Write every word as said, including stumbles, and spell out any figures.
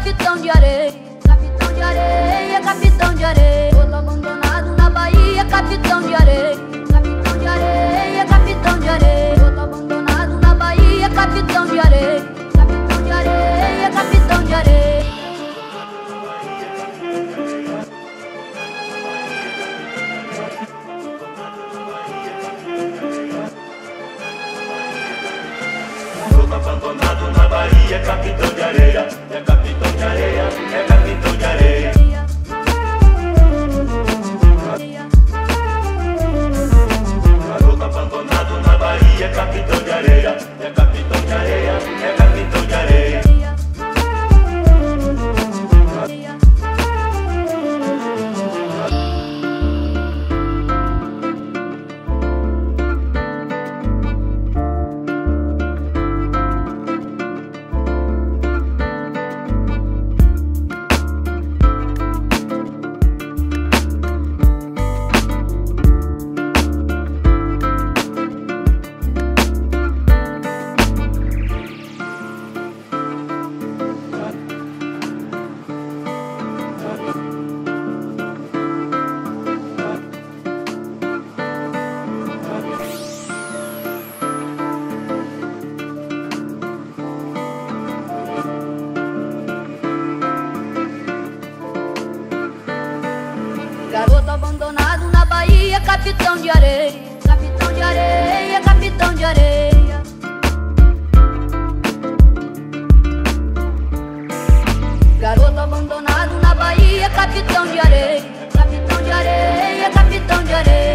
capitão de areia, capitão de areia, capitão de areia. Todo abandonado na Bahia, capitão de areia, capitão de areia, capitão de areia. Todo abandonado na Bahia, capitão de areia, capitão de areia, capitão de areia. Todo abandonado na Bahia, capitão de areia, é capitão de areia, é capitão de areia. Garoto abandonado na Bahia, capitão de areia, é capitão de areia, é capitão de areia. Garoto abandonado na Bahia, capitão de areia, capitão de areia, capitão de areia. Garoto abandonado na Bahia, capitão de areia, capitão de areia, capitão de areia.